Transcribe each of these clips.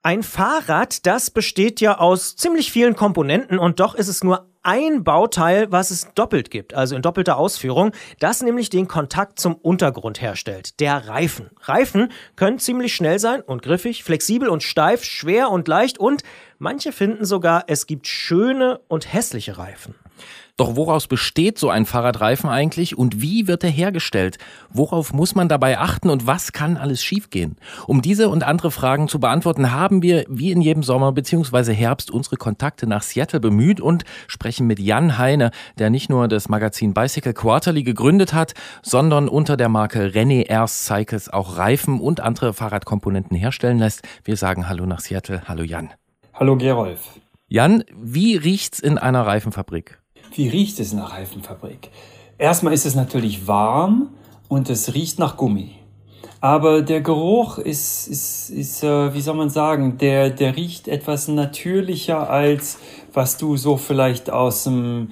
Ein Fahrrad, das besteht ja aus ziemlich vielen Komponenten und doch ist es nur ein Bauteil, was es doppelt gibt, also in doppelter Ausführung, das nämlich den Kontakt zum Untergrund herstellt, der Reifen. Reifen können ziemlich schnell sein und griffig, flexibel und steif, schwer und leicht und manche finden sogar, es gibt schöne und hässliche Reifen. Doch woraus besteht so ein Fahrradreifen eigentlich und wie wird er hergestellt? Worauf muss man dabei achten und was kann alles schiefgehen? Um diese und andere Fragen zu beantworten, haben wir wie in jedem Sommer bzw. Herbst unsere Kontakte nach Seattle bemüht und sprechen mit Jan Heine, der nicht nur das Magazin Bicycle Quarterly gegründet hat, sondern unter der Marke René Ers Cycles auch Reifen und andere Fahrradkomponenten herstellen lässt. Wir sagen Hallo nach Seattle. Hallo Jan. Hallo Gerolf. Jan, wie riecht's in einer Reifenfabrik? Wie riecht es in einer Reifenfabrik? Erstmal ist es natürlich warm und es riecht nach Gummi. Aber der Geruch ist wie soll man sagen, der riecht etwas natürlicher als was du so vielleicht aus dem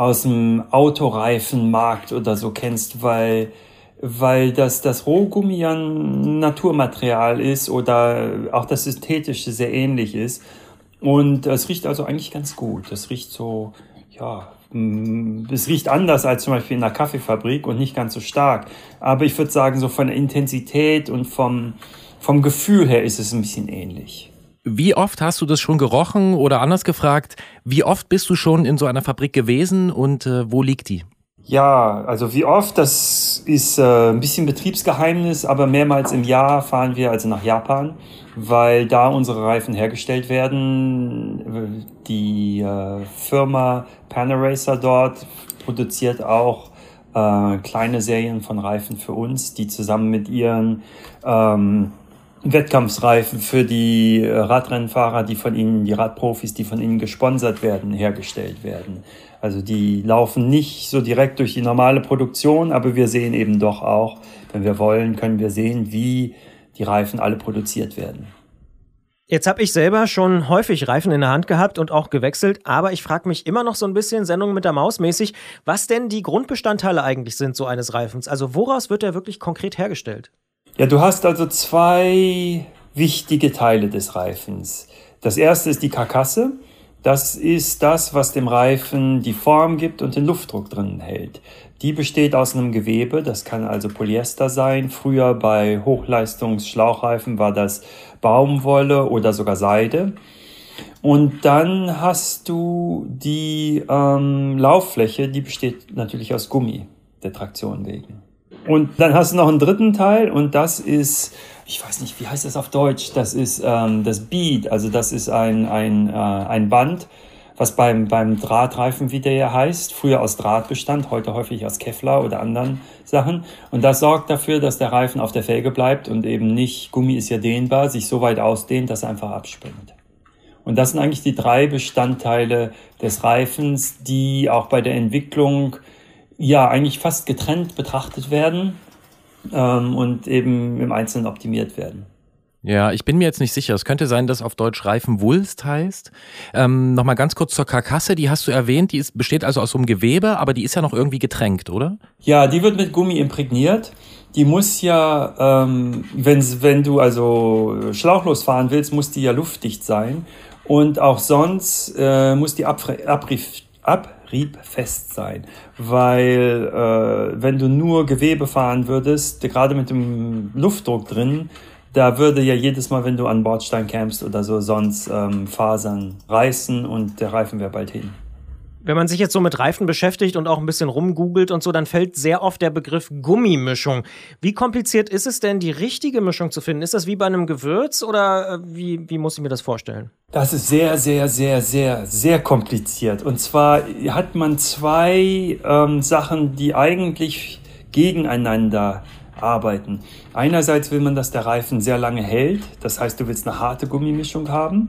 Autoreifenmarkt oder so kennst, weil das Rohgummi ja ein Naturmaterial ist oder auch das Synthetische sehr ähnlich ist. Und es riecht also eigentlich ganz gut. Es riecht so, ja, es riecht anders als zum Beispiel in einer Kaffeefabrik und nicht ganz so stark. Aber ich würde sagen, so von der Intensität und vom Gefühl her ist es ein bisschen ähnlich. Wie oft hast du das schon gerochen oder anders gefragt, wie oft bist du schon in so einer Fabrik gewesen und wo liegt die? Ja, also wie oft, das ist ein bisschen Betriebsgeheimnis, aber mehrmals im Jahr fahren wir also nach Japan, weil da unsere Reifen hergestellt werden. Die Firma Panaracer dort produziert auch kleine Serien von Reifen für uns, die zusammen mit ihren Wettkampfsreifen für die Radrennfahrer, die Radprofis, die von ihnen gesponsert werden, hergestellt werden. Also die laufen nicht so direkt durch die normale Produktion, aber wir sehen eben doch auch, wenn wir wollen, können wir sehen, wie die Reifen alle produziert werden. Jetzt habe ich selber schon häufig Reifen in der Hand gehabt und auch gewechselt, aber ich frage mich immer noch so ein bisschen, Sendung mit der Maus mäßig, was denn die Grundbestandteile eigentlich sind so eines Reifens. Also woraus wird der wirklich konkret hergestellt? Ja, du hast also zwei wichtige Teile des Reifens. Das erste ist die Karkasse. Das ist das, was dem Reifen die Form gibt und den Luftdruck drinnen hält. Die besteht aus einem Gewebe, das kann also Polyester sein. Früher bei Hochleistungsschlauchreifen war das Baumwolle oder sogar Seide. Und dann hast du die Lauffläche, die besteht natürlich aus Gummi, der Traktion wegen. Und dann hast du noch einen dritten Teil und das ist, ich weiß nicht, wie heißt das auf Deutsch? Das ist das Bead, also das ist ein Band, was beim Drahtreifen, wie der ja heißt, früher aus Draht bestand, heute häufig aus Kevlar oder anderen Sachen. Und das sorgt dafür, dass der Reifen auf der Felge bleibt und eben nicht, Gummi ist ja dehnbar, sich so weit ausdehnt, dass er einfach abspringt. Und das sind eigentlich die drei Bestandteile des Reifens, die auch bei der Entwicklung ja eigentlich fast getrennt betrachtet werden und eben im Einzelnen optimiert werden. Ja, ich bin mir jetzt nicht sicher. Es könnte sein, dass auf Deutsch Reifenwulst heißt. Nochmal ganz kurz zur Karkasse, die hast du erwähnt, besteht also aus so einem Gewebe, aber die ist ja noch irgendwie getränkt, oder? Ja, die wird mit Gummi imprägniert. Die muss ja, wenn du also schlauchlos fahren willst, muss die ja luftdicht sein. Und auch sonst muss die abriebfest sein, weil wenn du nur Gewebe fahren würdest, gerade mit dem Luftdruck drin, da würde ja jedes Mal, wenn du an Bordstein campst oder so, sonst Fasern reißen und der Reifen wäre bald hin. Wenn man sich jetzt so mit Reifen beschäftigt und auch ein bisschen rumgoogelt und so, dann fällt sehr oft der Begriff Gummimischung. Wie kompliziert ist es denn, die richtige Mischung zu finden? Ist das wie bei einem Gewürz oder wie muss ich mir das vorstellen? Das ist sehr, sehr, sehr, sehr, sehr kompliziert. Und zwar hat man zwei Sachen, die eigentlich gegeneinander arbeiten. Einerseits will man, dass der Reifen sehr lange hält. Das heißt, du willst eine harte Gummimischung haben,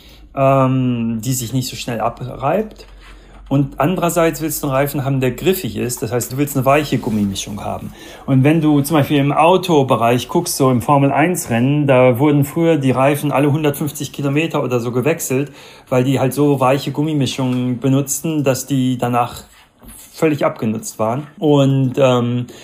die sich nicht so schnell abreibt. Und andererseits willst du einen Reifen haben, der griffig ist. Das heißt, du willst eine weiche Gummimischung haben. Und wenn du zum Beispiel im Autobereich guckst, so im Formel-1-Rennen, da wurden früher die Reifen alle 150 Kilometer oder so gewechselt, weil die halt so weiche Gummimischungen benutzten, dass die danach völlig abgenutzt waren. Und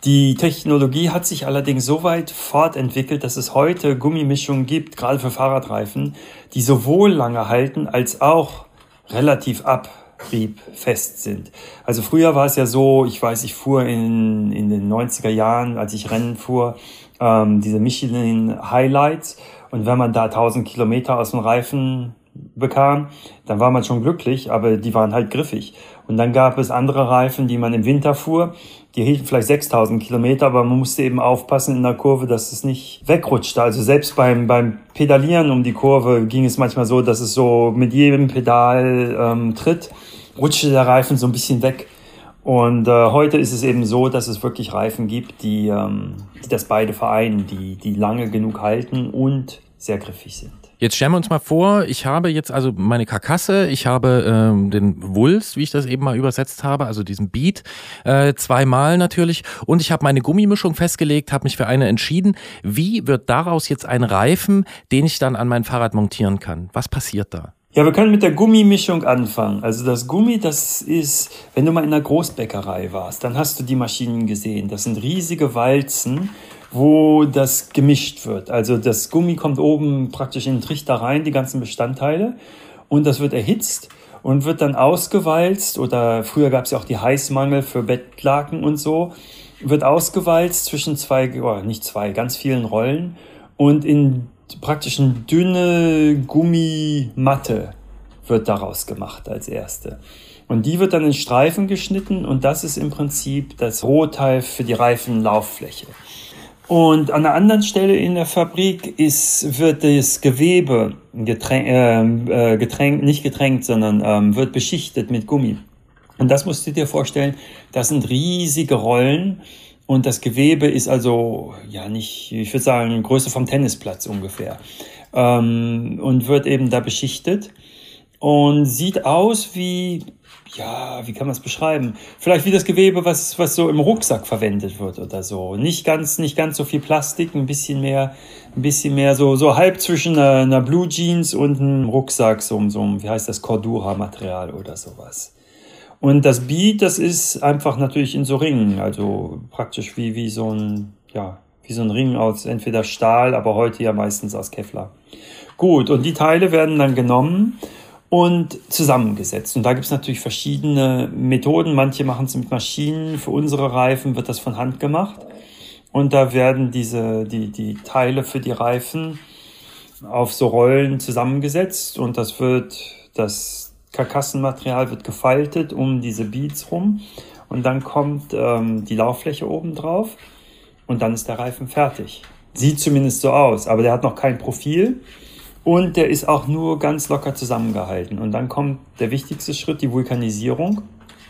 Die Technologie hat sich allerdings so weit fortentwickelt, dass es heute Gummimischungen gibt, gerade für Fahrradreifen, die sowohl lange halten als auch relativ abriebfest sind. Also früher war es ja so, ich fuhr in den 90er Jahren, als ich Rennen fuhr, diese Michelin Highlights, und wenn man da 1000 Kilometer aus dem Reifen bekam, dann war man schon glücklich, aber die waren halt griffig. Und dann gab es andere Reifen, die man im Winter fuhr, die hielten vielleicht 6000 Kilometer, aber man musste eben aufpassen in der Kurve, dass es nicht wegrutschte. Also selbst beim Pedalieren um die Kurve ging es manchmal so, dass es so mit jedem Pedal Tritt rutschte der Reifen so ein bisschen weg. Und heute ist es eben so, dass es wirklich Reifen gibt, die das beide vereinen, die lange genug halten und sehr griffig sind. Jetzt stellen wir uns mal vor, ich habe jetzt also meine Karkasse, ich habe den Wulst, wie ich das eben mal übersetzt habe, also diesen Beat, zweimal natürlich, und ich habe meine Gummimischung festgelegt, habe mich für eine entschieden. Wie wird daraus jetzt ein Reifen, den ich dann an mein Fahrrad montieren kann? Was passiert da? Ja, wir können mit der Gummimischung anfangen. Also das Gummi, das ist, wenn du mal in einer Großbäckerei warst, dann hast du die Maschinen gesehen. Das sind riesige Walzen, wo das gemischt wird. Also das Gummi kommt oben praktisch in den Trichter rein, die ganzen Bestandteile, und das wird erhitzt und wird dann ausgewalzt, oder früher gab es ja auch die Heißmangel für Bettlaken und so, wird ausgewalzt zwischen ganz vielen Rollen und in praktisch eine dünne Gummimatte wird daraus gemacht als erste. Und die wird dann in Streifen geschnitten, und das ist im Prinzip das Rohteil für die Reifenlauffläche. Und an einer anderen Stelle in der Fabrik wird das Gewebe wird beschichtet mit Gummi. Und das musst du dir vorstellen, das sind riesige Rollen. Und das Gewebe ist also, ich würde sagen, Größe vom Tennisplatz ungefähr. Und wird eben da beschichtet und sieht aus wie kann man es beschreiben? Vielleicht wie das Gewebe, was so im Rucksack verwendet wird oder so. Nicht ganz so viel Plastik, ein bisschen mehr so halb zwischen einer Blue Jeans und einem Rucksack, so wie heißt das, Cordura-Material oder sowas. Und das Bead, das ist einfach natürlich in so Ringen, also praktisch wie so ein Ring aus entweder Stahl, aber heute ja meistens aus Kevlar. Gut, und die Teile werden dann genommen und zusammengesetzt. Und da gibt es natürlich verschiedene Methoden. Manche machen es mit Maschinen. Für unsere Reifen wird das von Hand gemacht. Und da werden die Teile für die Reifen auf so Rollen zusammengesetzt. Und das Karkassenmaterial wird gefaltet um diese Beads rum. Und dann kommt die Lauffläche oben drauf. Und dann ist der Reifen fertig. Sieht zumindest so aus. Aber der hat noch kein Profil. Und der ist auch nur ganz locker zusammengehalten. Und dann kommt der wichtigste Schritt, die Vulkanisierung.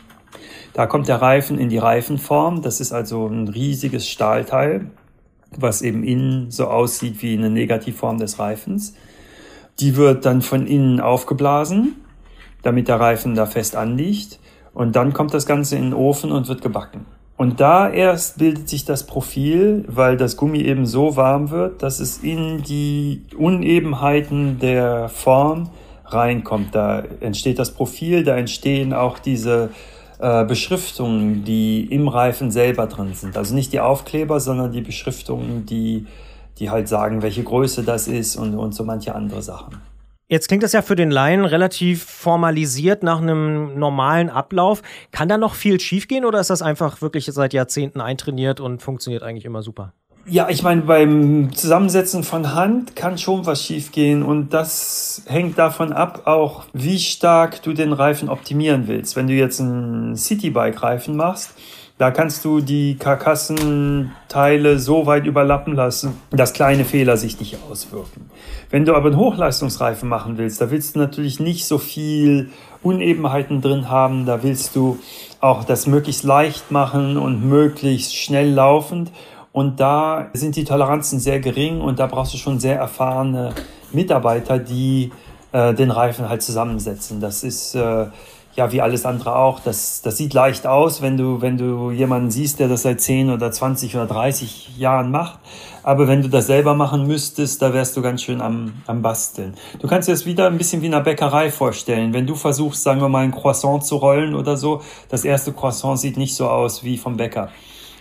Da kommt der Reifen in die Reifenform. Das ist also ein riesiges Stahlteil, was eben innen so aussieht wie eine Negativform des Reifens. Die wird dann von innen aufgeblasen, damit der Reifen da fest anliegt. Und dann kommt das Ganze in den Ofen und wird gebacken. Und da erst bildet sich das Profil, weil das Gummi eben so warm wird, dass es in die Unebenheiten der Form reinkommt. Da entsteht das Profil, da entstehen auch diese Beschriftungen, die im Reifen selber drin sind. Also nicht die Aufkleber, sondern die Beschriftungen, die halt sagen, welche Größe das ist und so manche andere Sachen. Jetzt klingt das ja für den Laien relativ formalisiert nach einem normalen Ablauf. Kann da noch viel schiefgehen oder ist das einfach wirklich seit Jahrzehnten eintrainiert und funktioniert eigentlich immer super? Ja, ich meine, beim Zusammensetzen von Hand kann schon was schiefgehen, und das hängt davon ab auch, wie stark du den Reifen optimieren willst. Wenn du jetzt einen Citybike-Reifen machst, da kannst du die Karkassenteile so weit überlappen lassen, dass kleine Fehler sich nicht auswirken. Wenn du aber einen Hochleistungsreifen machen willst, da willst du natürlich nicht so viel Unebenheiten drin haben. Da willst du auch das möglichst leicht machen und möglichst schnell laufend. Und da sind die Toleranzen sehr gering, und da brauchst du schon sehr erfahrene Mitarbeiter, die den Reifen halt zusammensetzen. Das ist wie alles andere auch. Das sieht leicht aus, wenn du jemanden siehst, der das seit 10 oder 20 oder 30 Jahren macht. Aber wenn du das selber machen müsstest, da wärst du ganz schön am Basteln. Du kannst dir das wieder ein bisschen wie in einer Bäckerei vorstellen. Wenn du versuchst, sagen wir mal, ein Croissant zu rollen oder so, das erste Croissant sieht nicht so aus wie vom Bäcker.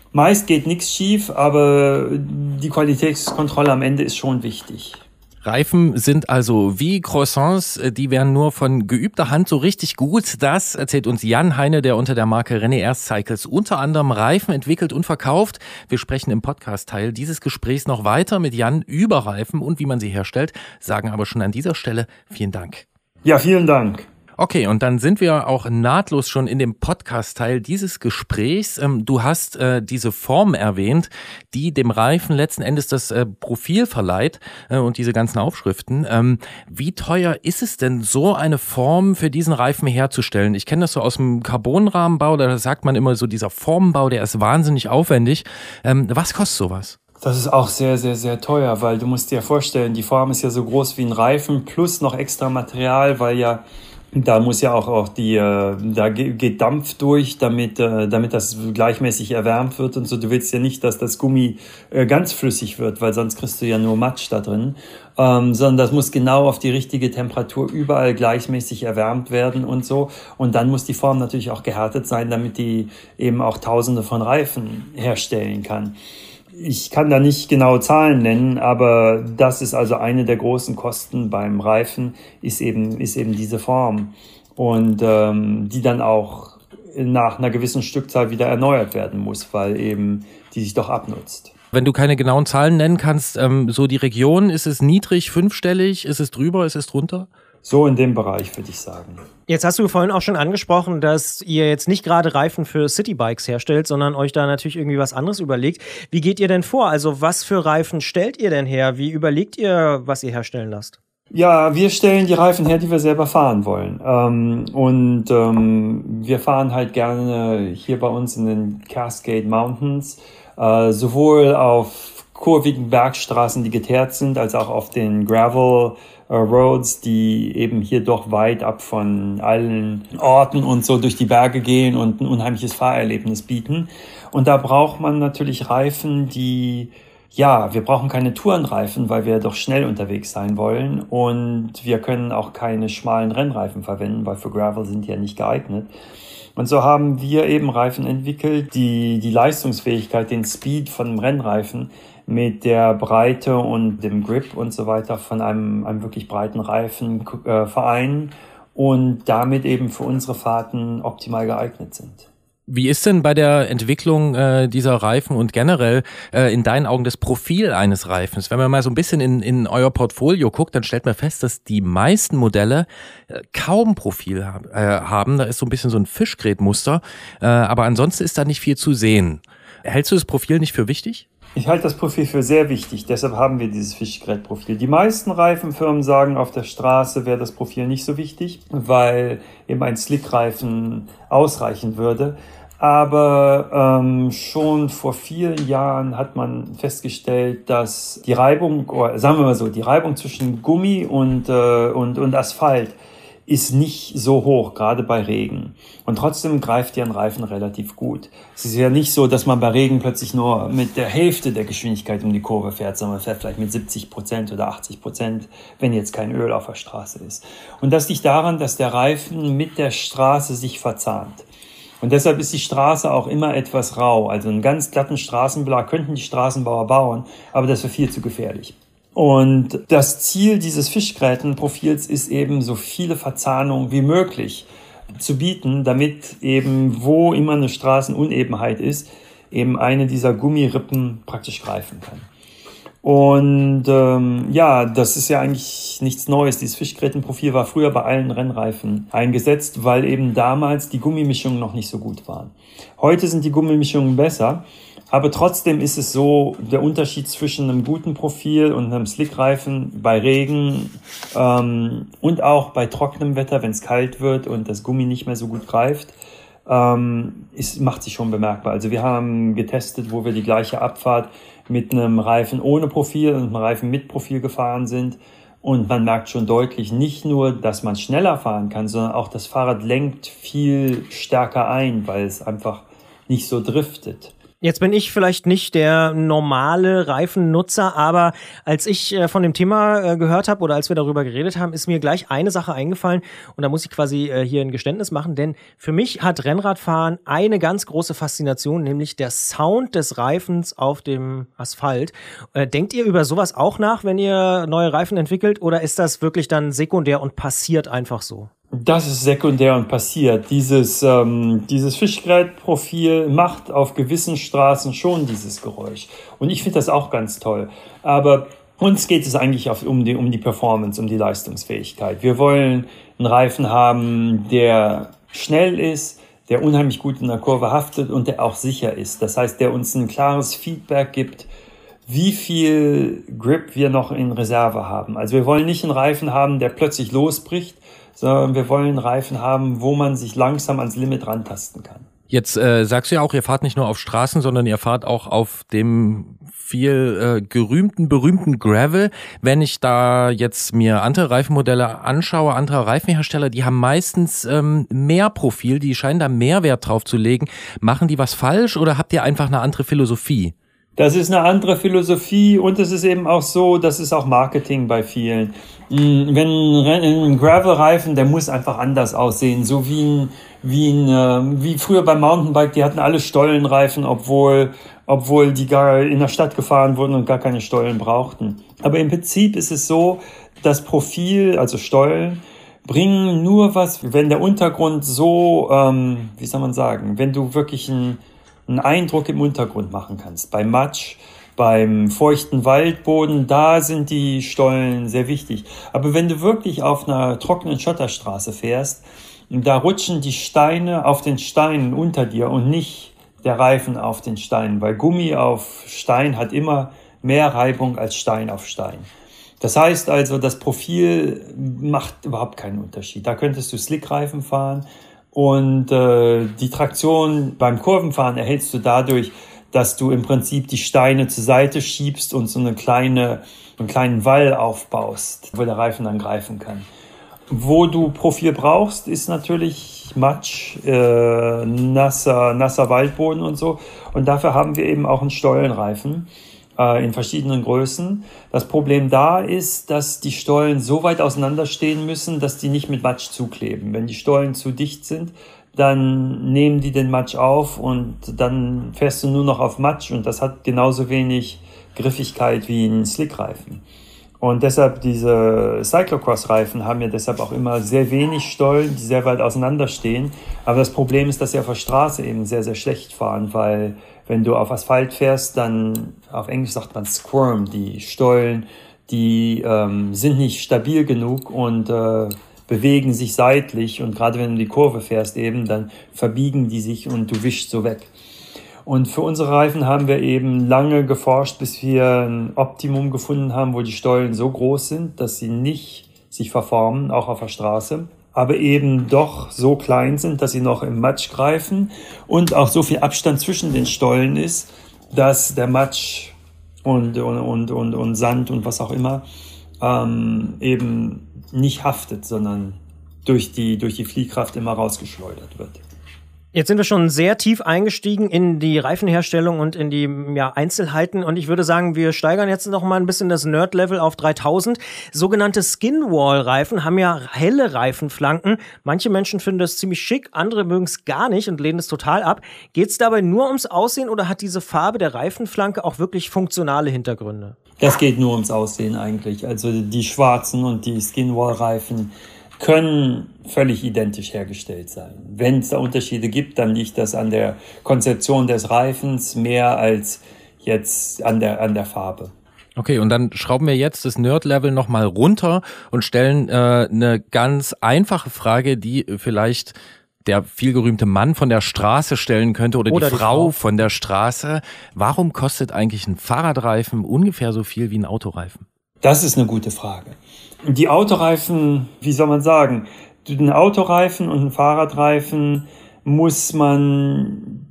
Meist geht nichts schief, aber die Qualitätskontrolle am Ende ist schon wichtig. Reifen sind also wie Croissants, die werden nur von geübter Hand so richtig gut. Das erzählt uns Jan Heine, der unter der Marke René Erst Cycles unter anderem Reifen entwickelt und verkauft. Wir sprechen im Podcast-Teil dieses Gesprächs noch weiter mit Jan über Reifen und wie man sie herstellt, sagen aber schon an dieser Stelle vielen Dank. Ja, vielen Dank. Okay, und dann sind wir auch nahtlos schon in dem Podcast-Teil dieses Gesprächs. Du hast diese Form erwähnt, die dem Reifen letzten Endes das Profil verleiht und diese ganzen Aufschriften. Wie teuer ist es denn, so eine Form für diesen Reifen herzustellen? Ich kenne das so aus dem Carbonrahmenbau, da sagt man immer so, dieser Formenbau, der ist wahnsinnig aufwendig. Was kostet sowas? Das ist auch sehr, sehr, sehr teuer, weil du musst dir vorstellen, die Form ist ja so groß wie ein Reifen plus noch extra Material, weil ja da muss ja auch da geht Dampf durch, damit das gleichmäßig erwärmt wird und so. Du willst ja nicht, dass das Gummi ganz flüssig wird, weil sonst kriegst du ja nur Matsch da drin, sondern das muss genau auf die richtige Temperatur überall gleichmäßig erwärmt werden und so. Und dann muss die Form natürlich auch gehärtet sein, damit die eben auch Tausende von Reifen herstellen kann. Ich kann da nicht genau Zahlen nennen, aber das ist also eine der großen Kosten beim Reifen, ist eben diese Form und die dann auch nach einer gewissen Stückzahl wieder erneuert werden muss, weil eben die sich doch abnutzt. Wenn du keine genauen Zahlen nennen kannst, so die Region, ist es niedrig, fünfstellig, ist es drüber, ist es drunter? So in dem Bereich, würde ich sagen. Jetzt hast du vorhin auch schon angesprochen, dass ihr jetzt nicht gerade Reifen für Citybikes herstellt, sondern euch da natürlich irgendwie was anderes überlegt. Wie geht ihr denn vor? Also was für Reifen stellt ihr denn her? Wie überlegt ihr, was ihr herstellen lasst? Ja, wir stellen die Reifen her, die wir selber fahren wollen. Wir fahren halt gerne hier bei uns in den Cascade Mountains, sowohl auf kurvigen Bergstraßen, die geteert sind, als auch auf den Gravel Roads, die eben hier doch weit ab von allen Orten und so durch die Berge gehen und ein unheimliches Fahrerlebnis bieten. Und da braucht man natürlich Reifen, wir brauchen keine Tourenreifen, weil wir doch schnell unterwegs sein wollen. Und wir können auch keine schmalen Rennreifen verwenden, weil für Gravel sind die ja nicht geeignet. Und so haben wir eben Reifen entwickelt, die Leistungsfähigkeit, den Speed von einem Rennreifen mit der Breite und dem Grip und so weiter von einem wirklich breiten Reifen vereinen und damit eben für unsere Fahrten optimal geeignet sind. Wie ist denn bei der Entwicklung dieser Reifen und generell in deinen Augen das Profil eines Reifens? Wenn man mal so ein bisschen in euer Portfolio guckt, dann stellt man fest, dass die meisten Modelle kaum Profil haben. Da ist so ein bisschen so ein Fischgrätmuster, aber ansonsten ist da nicht viel zu sehen. Hältst du das Profil nicht für wichtig? Ich halte das Profil für sehr wichtig, deshalb haben wir dieses Fischgrätprofil. Die meisten Reifenfirmen sagen, auf der Straße wäre das Profil nicht so wichtig, weil eben ein Slickreifen ausreichen würde. Aber schon vor vielen Jahren hat man festgestellt, dass die Reibung, oder sagen wir mal so, die Reibung zwischen Gummi und Asphalt ist nicht so hoch, gerade bei Regen. Und trotzdem greift ja ein Reifen relativ gut. Es ist ja nicht so, dass man bei Regen plötzlich nur mit der Hälfte der Geschwindigkeit um die Kurve fährt, sondern man fährt vielleicht mit 70% oder 80%, wenn jetzt kein Öl auf der Straße ist. Und das liegt daran, dass der Reifen mit der Straße sich verzahnt. Und deshalb ist die Straße auch immer etwas rau. Also einen ganz glatten Straßenbelag könnten die Straßenbauer bauen, aber das wäre viel zu gefährlich. Und das Ziel dieses Fischgrätenprofils ist eben, so viele Verzahnungen wie möglich zu bieten, damit eben, wo immer eine Straßenunebenheit ist, eben eine dieser Gummirippen praktisch greifen kann. Und das ist ja eigentlich nichts Neues. Dieses Fischgrätenprofil war früher bei allen Rennreifen eingesetzt, weil eben damals die Gummimischungen noch nicht so gut waren. Heute sind die Gummimischungen besser. Aber trotzdem ist es so, der Unterschied zwischen einem guten Profil und einem Slickreifen bei Regen und auch bei trockenem Wetter, wenn es kalt wird und das Gummi nicht mehr so gut greift, macht sich schon bemerkbar. Also wir haben getestet, wo wir die gleiche Abfahrt mit einem Reifen ohne Profil und einem Reifen mit Profil gefahren sind. Und man merkt schon deutlich nicht nur, dass man schneller fahren kann, sondern auch das Fahrrad lenkt viel stärker ein, weil es einfach nicht so driftet. Jetzt bin ich vielleicht nicht der normale Reifennutzer, aber als ich von dem Thema gehört habe oder als wir darüber geredet haben, ist mir gleich eine Sache eingefallen und da muss ich quasi hier ein Geständnis machen, denn für mich hat Rennradfahren eine ganz große Faszination, nämlich der Sound des Reifens auf dem Asphalt. Denkt ihr über sowas auch nach, wenn ihr neue Reifen entwickelt, oder ist das wirklich dann sekundär und passiert einfach so? Das ist sekundär und passiert. Dieses Fischgrätprofil macht auf gewissen Straßen schon dieses Geräusch. Und ich finde das auch ganz toll. Aber uns geht es eigentlich um die Performance, um die Leistungsfähigkeit. Wir wollen einen Reifen haben, der schnell ist, der unheimlich gut in der Kurve haftet und der auch sicher ist. Das heißt, der uns ein klares Feedback gibt, wie viel Grip wir noch in Reserve haben. Also wir wollen nicht einen Reifen haben, der plötzlich losbricht, sondern wir wollen einen Reifen haben, wo man sich langsam ans Limit rantasten kann. Jetzt sagst du ja auch, ihr fahrt nicht nur auf Straßen, sondern ihr fahrt auch auf dem viel gerühmten, berühmten Gravel. Wenn ich da jetzt mir andere Reifenmodelle anschaue, andere Reifenhersteller, die haben meistens mehr Profil, die scheinen da mehr Wert drauf zu legen. Machen die was falsch oder habt ihr einfach eine andere Philosophie? Das ist eine andere Philosophie und es ist eben auch so, das ist auch Marketing bei vielen. Wenn ein Gravel-Reifen, der muss einfach anders aussehen, so wie früher beim Mountainbike, die hatten alle Stollenreifen, obwohl die gar in der Stadt gefahren wurden und gar keine Stollen brauchten. Aber im Prinzip ist es so, das Profil, also Stollen, bringen nur was, wenn der Untergrund so, wenn du wirklich einen Eindruck im Untergrund machen kannst. Beim Matsch, beim feuchten Waldboden, da sind die Stollen sehr wichtig. Aber wenn du wirklich auf einer trockenen Schotterstraße fährst, da rutschen die Steine auf den Steinen unter dir und nicht der Reifen auf den Steinen, weil Gummi auf Stein hat immer mehr Reibung als Stein auf Stein. Das heißt also, das Profil macht überhaupt keinen Unterschied. Da könntest du Slickreifen fahren. Und die Traktion beim Kurvenfahren erhältst du dadurch, dass du im Prinzip die Steine zur Seite schiebst und so einen kleinen Wall aufbaust, wo der Reifen dann greifen kann. Wo du Profil brauchst, ist natürlich Matsch, nasser Waldboden und so. Und dafür haben wir eben auch einen Stollenreifen in verschiedenen Größen. Das Problem da ist, dass die Stollen so weit auseinanderstehen müssen, dass die nicht mit Matsch zukleben. Wenn die Stollen zu dicht sind, dann nehmen die den Matsch auf und dann fährst du nur noch auf Matsch und das hat genauso wenig Griffigkeit wie ein Slickreifen. Und deshalb diese Cyclocross-Reifen haben ja deshalb auch immer sehr wenig Stollen, die sehr weit auseinanderstehen. Aber das Problem ist, dass sie auf der Straße eben sehr, sehr schlecht fahren, weil wenn du auf Asphalt fährst, dann, auf Englisch sagt man squirm, die Stollen, die sind nicht stabil genug und bewegen sich seitlich. Und gerade wenn du die Kurve fährst eben, dann verbiegen die sich und du wischst so weg. Und für unsere Reifen haben wir eben lange geforscht, bis wir ein Optimum gefunden haben, wo die Stollen so groß sind, dass sie nicht sich verformen, auch auf der Straße, aber eben doch so klein sind, dass sie noch im Matsch greifen und auch so viel Abstand zwischen den Stollen ist, dass der Matsch und Sand und was auch immer eben nicht haftet, sondern durch die Fliehkraft immer rausgeschleudert wird. Jetzt sind wir schon sehr tief eingestiegen in die Reifenherstellung und in die Einzelheiten und ich würde sagen, wir steigern jetzt noch mal ein bisschen das Nerd-Level auf 3000. Sogenannte Skinwall-Reifen haben ja helle Reifenflanken. Manche Menschen finden das ziemlich schick, andere mögen es gar nicht und lehnen es total ab. Geht es dabei nur ums Aussehen oder hat diese Farbe der Reifenflanke auch wirklich funktionale Hintergründe? Das geht nur ums Aussehen eigentlich. Also die schwarzen und die Skinwall-Reifen können völlig identisch hergestellt sein. Wenn es da Unterschiede gibt, dann liegt das an der Konzeption des Reifens mehr als jetzt an der Farbe. Okay, und dann schrauben wir jetzt das Nerd-Level nochmal runter und stellen eine ganz einfache Frage, die vielleicht der vielgerühmte Mann von der Straße stellen könnte oder die Frau von der Straße. Warum kostet eigentlich ein Fahrradreifen ungefähr so viel wie ein Autoreifen? Das ist eine gute Frage. Die Autoreifen, wie soll man sagen, einen Autoreifen und einen Fahrradreifen muss man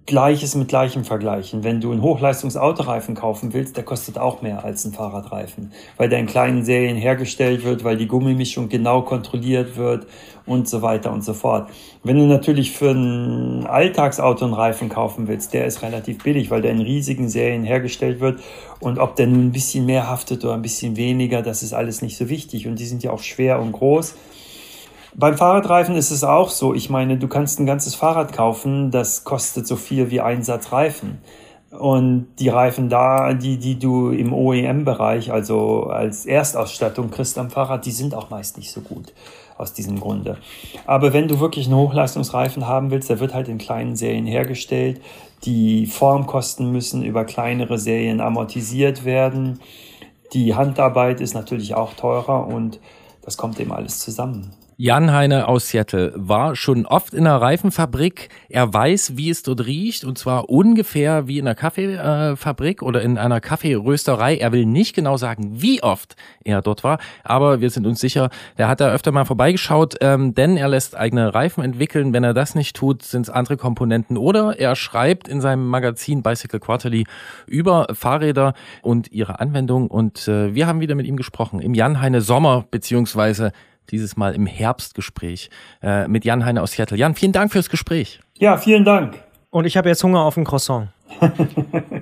Gleiches mit Gleichem vergleichen. Wenn du einen Hochleistungsautoreifen kaufen willst, der kostet auch mehr als ein Fahrradreifen, weil der in kleinen Serien hergestellt wird, weil die Gummimischung genau kontrolliert wird und so weiter und so fort. Wenn du natürlich für ein Alltagsauto einen Reifen kaufen willst, der ist relativ billig, weil der in riesigen Serien hergestellt wird und ob der nun ein bisschen mehr haftet oder ein bisschen weniger, das ist alles nicht so wichtig und die sind ja auch schwer und groß. Beim Fahrradreifen ist es auch so. Ich meine, du kannst ein ganzes Fahrrad kaufen, das kostet so viel wie ein Satz Reifen. Und die Reifen da, die du im OEM-Bereich, also als Erstausstattung kriegst am Fahrrad, die sind auch meist nicht so gut aus diesem Grunde. Aber wenn du wirklich einen Hochleistungsreifen haben willst, der wird halt in kleinen Serien hergestellt. Die Formkosten müssen über kleinere Serien amortisiert werden. Die Handarbeit ist natürlich auch teurer und das kommt eben alles zusammen. Jan Heine aus Seattle war schon oft in einer Reifenfabrik. Er weiß, wie es dort riecht, und zwar ungefähr wie in einer Kaffeefabrik oder in einer Kaffeerösterei. Er will nicht genau sagen, wie oft er dort war, aber wir sind uns sicher, er hat da öfter mal vorbeigeschaut, denn er lässt eigene Reifen entwickeln. Wenn er das nicht tut, sind es andere Komponenten, oder er schreibt in seinem Magazin Bicycle Quarterly über Fahrräder und ihre Anwendung, und wir haben wieder mit ihm gesprochen im Jan Heine Sommer beziehungsweise dieses Mal im Herbstgespräch mit Jan Heine aus Seattle. Jan, vielen Dank fürs Gespräch. Ja, vielen Dank. Und ich habe jetzt Hunger auf ein Croissant.